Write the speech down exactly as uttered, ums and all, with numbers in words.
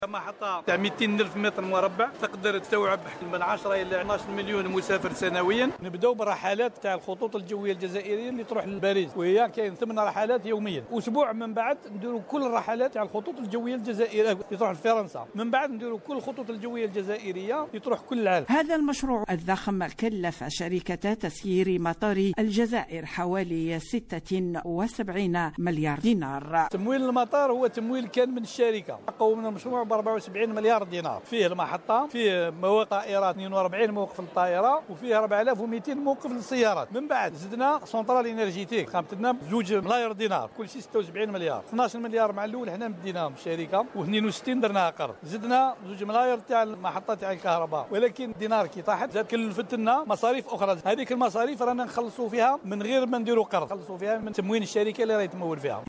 محطة تاع مئتين ألف متر مربع تقدر تستوعب من عشرة إلى اثناش مليون مسافر سنويا. نبداو بالرحلات تاع الخطوط الجوية الجزائرية اللي تروح لباريس، وهي كاين ثمان رحلات يوميا. أسبوع من بعد نديروا كل الرحلات تاع الخطوط الجوية الجزائرية اللي تروح لفرنسا. من بعد نديروا كل الخطوط الجوية الجزائرية اللي تروح كل العالم. هذا المشروع الضخم كلف شركة تسيير مطار الجزائر حوالي ستة وسبعين مليار دينار. تمويل المطار هو تمويل كان من الشركة، قومنا المشروع ب أربعة وسبعين مليار دينار. فيه المحطة، فيه مواقع طائرات اثنين وأربعين موقف للطائرة، وفيه أربعة آلاف ومئتين موقف للسيارات. من بعد زدنا سونترال انرجيتيك قامت لنا بزوج ملاير دينار، كل شيء ستة وسبعين مليار. اثناش مليار مع الاول حنا مديناهم الشركة، واثنين وستين درناها قرض. زدنا زوج ملاير تاع المحطة تاع الكهرباء، ولكن الدينار كي طاحت زاد كلفت لنا مصاريف اخرى. هذيك المصاريف رانا نخلصوا فيها من غير ما نديروا قرض، نخلصوا فيها من تموين الشركة اللي راهي تمول فيها.